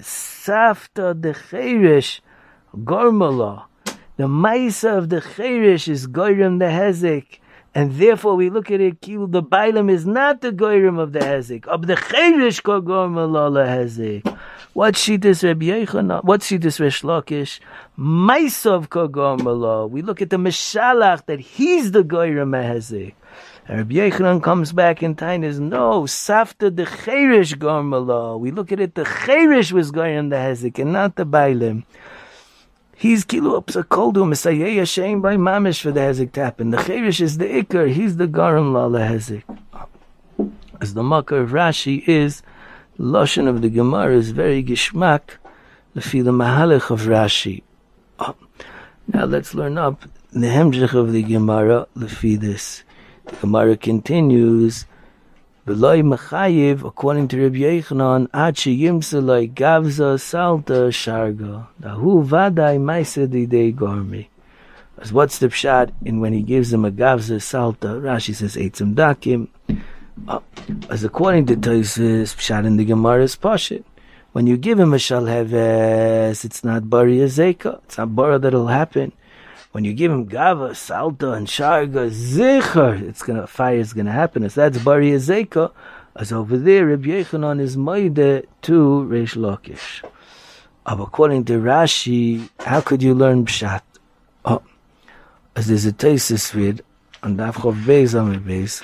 Safta the cherish, Gormala. The Maisa of the Cherish is Goyrim the Hezek. And therefore we look at it, the Bailam is not the Goyrim of the Hezek. Of the Cherish ko Gormala la Hezek. What Shittas Rabbi Yechanan? What Shittas Resh Lakish? Maisa of ko Gormala. We look at the Meshalach that he's the Goyrim Hezek. Rabbi Yechanan comes back in time is no, Safta the Cheirish Gormala. We look at it, the Cheirish was going on the Hezek and not the Bailim. He's Kilu Upsa Koldu, Messiah Hashem by Mamish for the Hezek to happen. The Cheirish is the Iker, he's the Gormala Hezek. As the Makar of Rashi is, the Lashon of the Gemara is very Gishmak, the Fila Mahalach of Rashi. Now let's learn up the Hemshech of the Gemara, the this. The Gemara continues, V'loi Machayiv, according to Rabbi Yechanan, Ad sheyimsaloi gavza salta sharga. Dahu vadai maisa didei gormi. As what's the pshat in when he gives him a gavza salta? Rashi says eitzim dakim. As according to Tosfos, pshat in the Gemara is pashit. When you give him a shalheves, it's not bari azeka. It's not bara that'll happen. When you give him gava, salta, and sharga, zichar, fire is gonna happen. As that's bari azeka, as over there, Rabbi Yechanan is moide to Reish Lakish. According to Rashi, how could you learn pshat? As there's a Tosfos vid on Daf Chav Beis Amud Beis.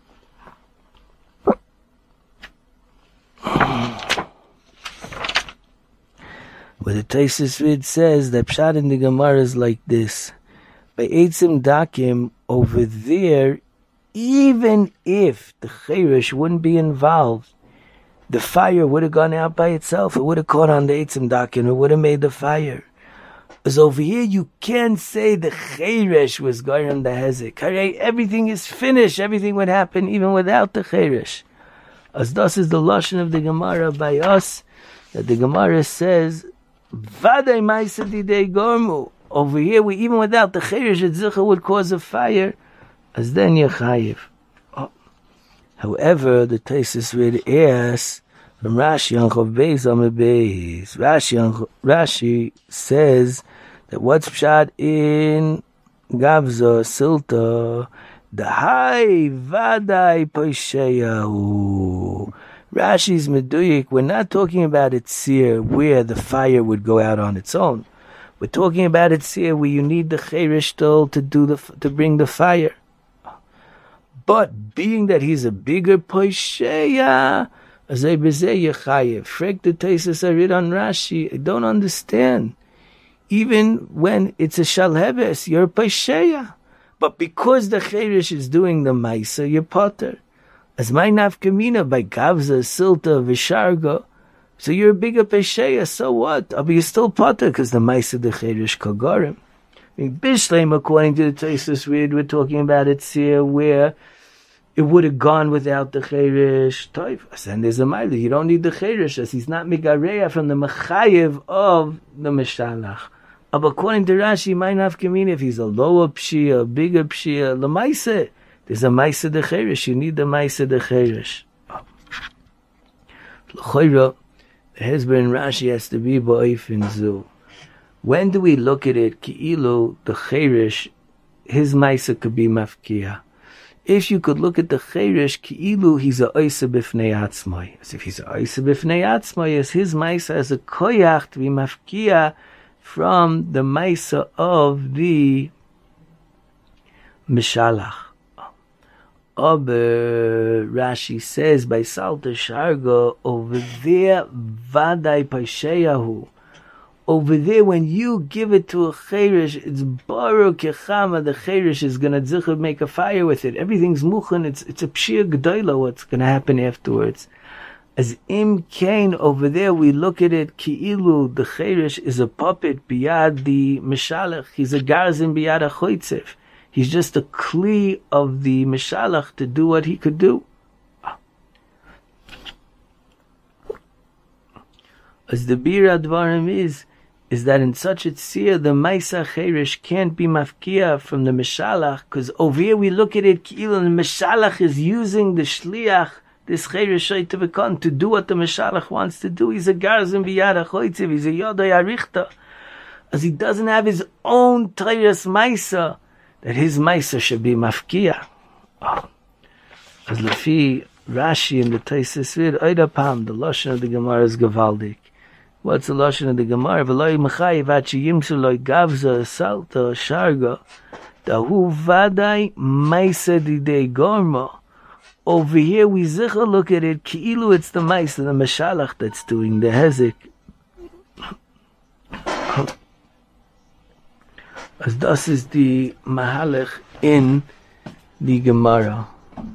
Where the Tosfos vid says that pshat in the Gemara is like this. By Eitzim Dakim, over there, even if the Cheirish wouldn't be involved, the fire would have gone out by itself. It would have caught on the Eitzim Dakim. It would have made the fire. As over here, you can't say the Cheirish was going on the Hezek. Everything is finished. Everything would happen even without the Cheirish. As thus is the Lashon of the Gemara by us, that the Gemara says, Vadai Maisa Didei Gormu. Over here, even without the Cheirish, Zicha would cause a fire, as then you're chayiv. However, the Tosfos read asks from Rashi on Chav Beis Amud Beis. Rashi says that what's pshat in Gavza Silta, the high vadai poisheyahu. Rashi's meduyik. We're not talking about it seer where the fire would go out on its own. We're talking about it here where you need the Cheirish to bring the fire. But being that he's a bigger Posheya, Azay Bezeh Yechayev. Frek the Tosfos I read on Rashi, I don't understand. Even when it's a Shalheves, you're a Posheya. But because the Cheirish is doing the Maisa, you're Potter. As my nafkamina by Gavza, Silta, Visharga, so you're a bigger pesheya, so what? But you're still potter because the Maisa the Cheirish Kagarim. I mean, Bishleim, according to the Tosfos read, we're talking about it here where it would have gone without the Cheirish. Toif. And there's a Maila. You don't need the Cheirish as he's not Migareya from the Mechayev of the Meshalach. But according to Rashi, my nafkamina, if he's a lower pshia, a bigger pshia, the Maisa, there's a Maisa the Cheirish. You need the Maisa the Cheirish. L'choira, the Hezbollah in Rashi has to be ba'if in zu. When do we look at it? Ki'ilu, the Cheirish, his Maisa could be mafkiya. If you could look at the Cheirish, Ki'ilu, he's a Oisa b'fnei atzmai. As if he's a Oisa b'fnei atzmai, as his Maisa as a koyach to be mafkiya from the Maisa of the Mishalach. Rashi says by Salta Sharga, over there, Vadai Pasheyahu. Over there, when you give it to a Cheirish, it's Baruch Yechama, the Cheirish is going to make a fire with it. Everything's Muchan, it's a Pshir G'dayla, what's going to happen afterwards. As Im Kain, over there, we look at it, Ki'ilu, the Cheirish is a puppet, Biyad the Mishalach, he's a Garzin Biyad a Choytzef. He's just a kli of the Mishalach to do what he could do. As the Bir Advarim is that in such a tzir, the Maisa Cheirish can't be mafkia from the Mishalach, because over here we look at it, Ki'ilu, the Mishalach is using the Shliach, this Cheirish Shaytavakon, to do what the Mishalach wants to do. He's a Garzim Biyad HaChoitziv, he's a Yodai Arichta. As he doesn't have his own Teiras Maisa, that his Maisa should be mafkia. As Lefi Rashi in the Tosfos read, Oidapam, the Lashon of the Gemara is Gavaldik. What's the Lashon of the Gemara? V'loi mechayiv ad sheyimsu loi gavza salta sharga. Dahu vadai maisa didei gorma. Over here we zicha look at it ki'ilu it's the maisa, the mashalach that's doing the hezek. As das is the mahalech in the Gemara.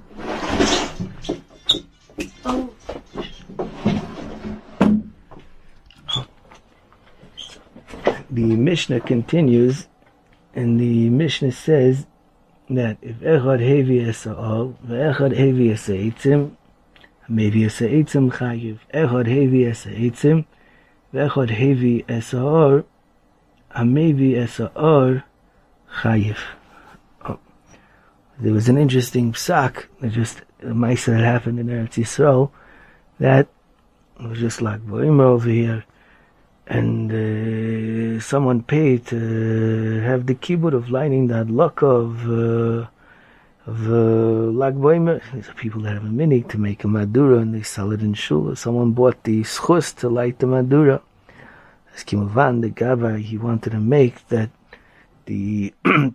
The Mishnah continues, and the Mishnah says that if echad hevi esa'al, ve'echad hevi esa'etzim, hevi esa'etzim chayiv. Echad hevi esa'etzim, ve'echad hevi esa'ar, hamevi esa'ar chayiv. There was an interesting psak, just a maisa that happened in Eretz Yisrael, that was just like Boimer over here, and someone paid to have the keyboard of lighting the hadlaka of Lag Boimer. These are people that have a minig to make a madura, and they sell it in shul. Someone bought the schus to light the madura. As Kimavan, the Gaba, he wanted to make that the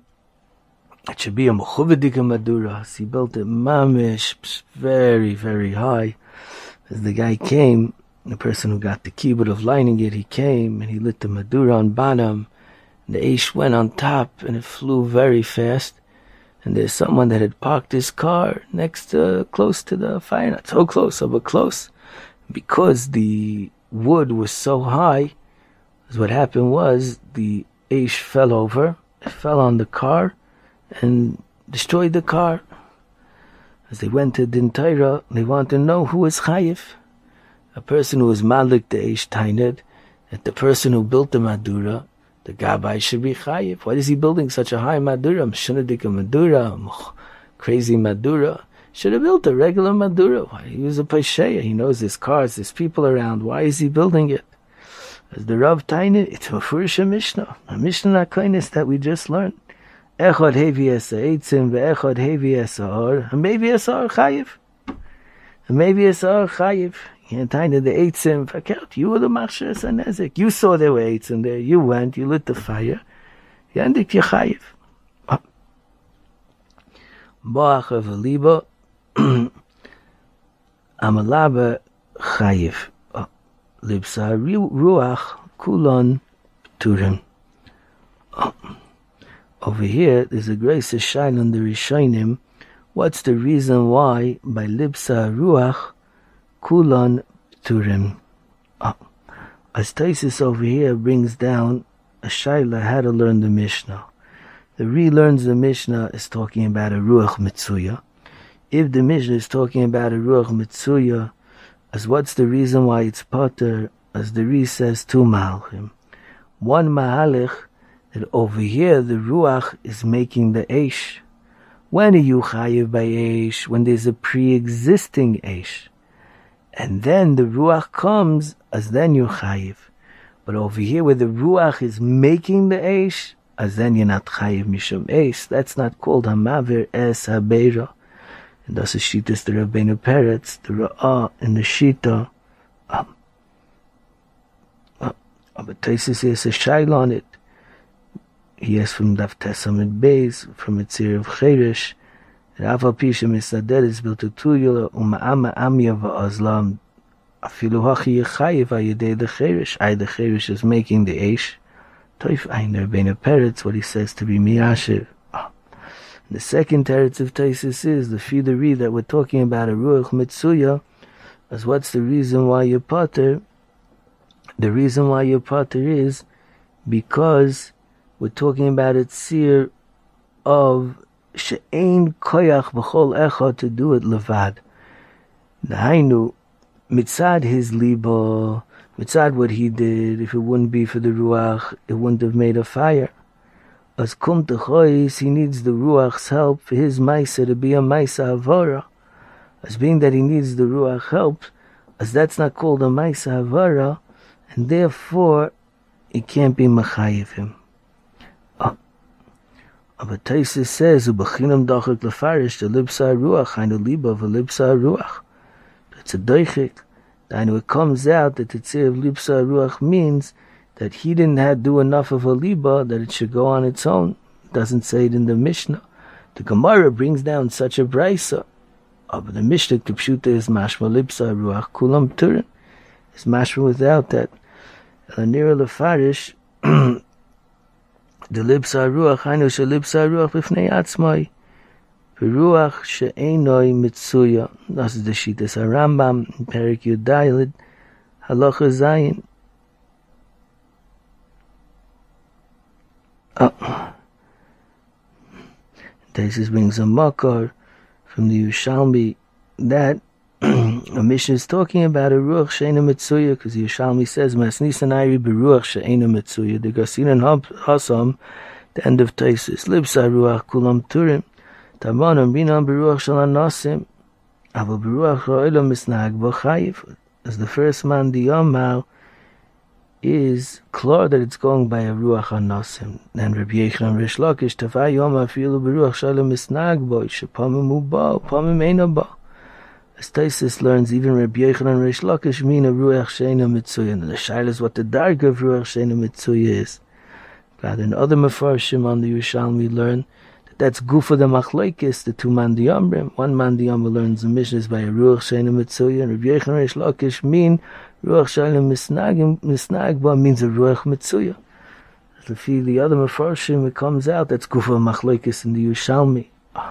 it should be a mechuvedika madura. So he built it mamish, very, very high. As the guy came, the person who got the keyboard of lighting it, he came and he lit the madura on bottom. The eish went on top and it flew very fast. And there's someone that had parked his car close to the fire. Not so close, but close. Because the wood was so high, what happened was the eish fell over, it fell on the car, and destroyed the car. As they went to Din Torah, they wanted to know who is chayiv. A person who is malik the eish tained, that the person who built the madura, the gabbai should be chayiv. Why is he building such a high madura? Mshunadik madura, crazy madura. Should have built a regular madura. Why? He was a paisheya. He knows there's cars, there's people around. Why is he building it? As the Rav tained, it's a Mefurish Mishnah. A Mishnah Nakainis that we just learned. Echad hevi esa eitzim ve'echad hevi esa or. Maybe esa or chayiv. Maybe esa or chayiv. You tained the eitzim. Fakert, you were the machshir esa nezik. You saw there were eitzim there. You went, you lit the fire. You ended your chayiv. Boach of aliba. Amalaba chayiv. Libsa ruach kulon turim. Over here, there's a grace to shine on the Rishonim. What's the reason why by Libsa Ruach Kulon Turim? As Taisis over here brings down a Shaila how to learn the Mishnah. The relearns the Mishnah is talking about a Ruach Mitzuya. If the Mishnah is talking about a Ruach Mitzuya, as what's the reason why it's Potter? As the Re says, two Mahalchim. One Mahalich, that over here the Ruach is making the Eish. When are you Chayiv by Eish? When there's a pre-existing Eish. And then the Ruach comes, as then you Chayiv. But over here where the Ruach is making the Eish, as then you're not Chayiv Mishum Eish. That's not called Hamavir Es Habeira. And thus the Shita is the Rabbeinu Peretz, the Ra'ah, and the Shita. But Taisus has a shaila on it. He has from Daf Tesamid Beis, from Etzir of Cheresh, Rav Apisha Misader is built to Tuyula, Uma'ama Amya Va'azlam, Afilu Hachi Yechayiv Ayedei the Cheresh. The Cheresh is making the Eish. Toif Einer Bein Peretz, what he says to be Miyashir. The second teretz of Taisus is the Fidari that we're talking about a Ruach Mitzuya, as what's the reason why you're Potter? The reason why you're Potter is because we're talking about a tzir of she'ein koyach b'chol echad to do it levad. Nahainu, mitzad his liba, mitzad what he did, if it wouldn't be for the ruach, it wouldn't have made a fire. As kum techois, he needs the ruach's help for his maisa to be a maisa avara. As being that he needs the ruach help, as that's not called a maisa avara, and therefore it can't be machayiv him. But Taisus says, "Ubachinam dachik lefarish the libsa ruach, hainu liba v'libsa ruach." It's a doichik. And it comes out that the tzir of libsa ruach means that he didn't have do enough of a liba that it should go on its own. doesn't say it in the Mishnah. The Gemara brings down such a brisa. But the Mishnah Kipshuta is mashma lipsa ruach kulam turin. It's mashma without that. Elanira lefarish the lipsa ruach hainu she lipsa ruach b'fnei atzmai v'ruach she'enoi mitzuya. This is the Shitas HaRambam in Perik Yud Daled Halacha Zayin. Taisus brings a makar from the Yerushalmi that a Mishnah is talking about a ruach she'ena mitzuya, because the Yerushalmi says Masnisan Ayri beruach she'ena mitzuya. The Gasinan Hasam, the end of Taisus, Libsa ruach kulam turim Tabanam binam beruach shalan nasim aval beruach ra'olam misnag b'chayiv. As the first man the Yomar is clear that it's going by a ruach hanasim. Then Rabbi Yochanan Rish Lakish tavai Yomar filu beruach shalan misnag boy shepamim uba pamim eina ba. As Taisus learns, even Rabbi Yochanan Rish Lakish mean a ruach she'ena mitzuya. And the shaila is what the darga of ruach she'ena mitzuya is. But in other mefarshim on the Yerushalmi learn that that's gufa the machlokes, the two man diyamrim. One man diyamrim learns the Mishnah by a ruach she'ena mitzuya, and Rabbi Yochanan Rish Lakish mean ruach she'ena misnagba means a ruach mitzuya. As the other mefarshim, it comes out that's gufa machlokes in the Yerushalmi.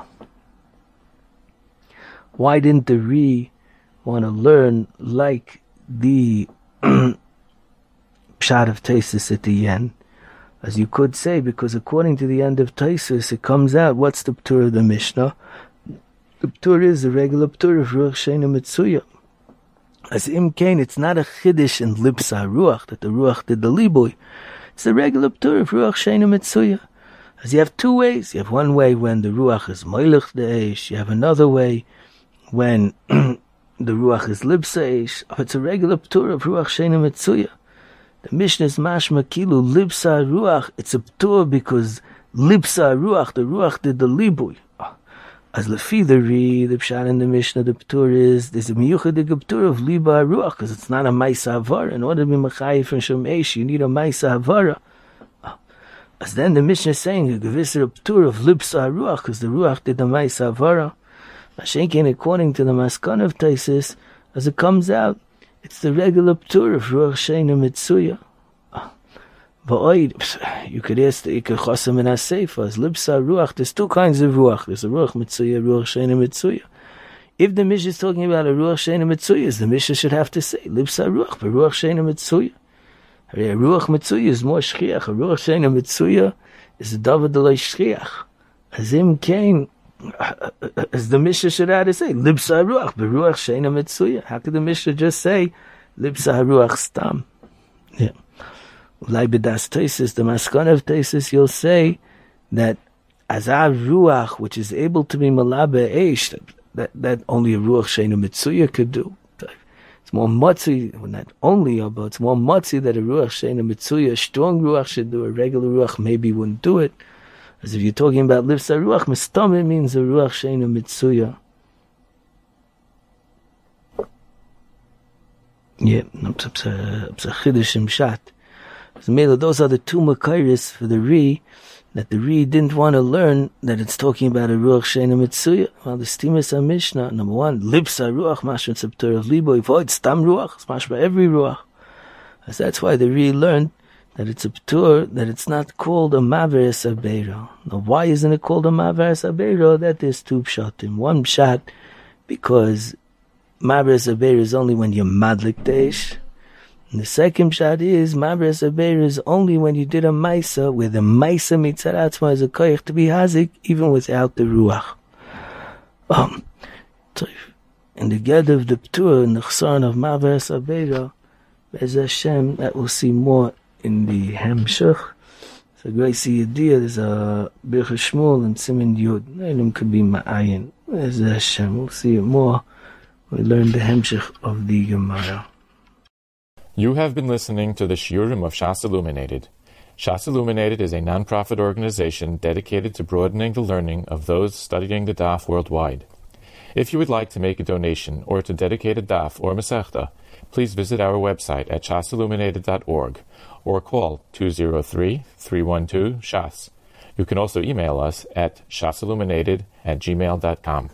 Why didn't the Ri want to learn like the Pshat of Taisus at the end? As you could say, because according to the end of Taisus, it comes out, what's the Ptur of the Mishnah? The Ptur is the regular Ptur of Ruach She'ena Mitzuya. As Imkain, it's not a Chiddush in Lipsa Ruach, that the Ruach did the Libui. It's the regular Ptur of Ruach She'ena Mitzuya. As you have two ways. You have one way when the Ruach is Moilech De'esh. You have another way when the Ruach is Libsa Eish. It's a regular Ptur of Ruach She'ena Mitzuya. The Mishnah is mashma kilu Libsa Ruach. It's a Ptur because Libsa Ruach, the Ruach did the Libui. As Lefi the Ri, the Pshat in the Mishnah, the Ptur is, there's a miyuchadik Ptur of Liba Ruach, because it's not a Maisa Havara. In order to be Machayiv from Shem Eish, you need a Maisa Havara. As then the Mishnah is saying, a Gevisser Ptur of Libsa Ruach, because the Ruach did the Maisa Havara. Mashenkin, according to the Maskan of Taisus, as it comes out, it's the regular Ptur of Ruach She'ena Mitzuya. You could ask the Iker Chosam in Aseifa, as Libsa Ruach, there's two kinds of Ruach. There's a Ruach Mitzuya, Ruach She'ena Mitzuya. If the Mishnah is talking about a Ruach She'ena Mitzuya, the Mishnah should have to say Libsa Ruach, but Ruach She'ena Mitzuya. A Ruach Mitzuya is more Shchiach. A Ruach She'ena Mitzuya is a David Delay Shchiach. As Im Kain, as the Mishnah should have to say Libsa Ruach, but Ruach She'ena Mitzuya. How could the Mishnah just say Libsa Ruach Stam? Yeah. Like B'das Taisus, the Maskan of Taisus, you'll say that Azav Ruach, which is able to be Malabe Eish, that only a Ruach She'ena Mitzuya could do. It's more Matzi, not only, but it's more Matzi that a Ruach She'ena Mitzuya, a strong Ruach should do, a regular Ruach maybe wouldn't do it. As if you're talking about Livsa Ruach, Mistame means a Ruach She'ena Mitzuya. Yeah, it's a Chiddush in Pshat. So those are the two Makairis for the Ri, that the Ri didn't want to learn that it's talking about a Ruach She'ena Mitzuya. Well, the Stimas Mishnah, number one, Libsa Ruach, Mashma Tzeptur of Libo, avoid Stam Ruach, it's Mashma every Ruach. So that's why the Ri learned that it's a Ptur, that it's not called a Maveres Abeiro. Now, why isn't it called a Maveres Abeiro? That there's two Pshatim. One Pshat, because Maveres Abeiro is only when you're Madlik Deish. And the second Pshat is, Maveres Abeiro is only when you did a Maisa, where the Maisa Mitzaratzma is a Koyach to be Hazik, even without the Ruach. In the Ged of the Ptur, in the Chsaron of Maveres Abeiro, there's Hashem, that we'll see more in the Hemshech. It's a great idea. There's a Birchah Shmuel and Siman Yud. Them could be Ma'ayin. There's Hashem. We'll see it more. We learn the Hemshech of the Gemara. You have been listening to the Shiurim of Shas Illuminated. Shas Illuminated is a non-profit organization dedicated to broadening the learning of those studying the Daf worldwide. If you would like to make a donation or to dedicate a Daf or Masechta, please visit our website at shasilluminated.org or call 203-312-SHAS. You can also email us at shasilluminated@gmail.com.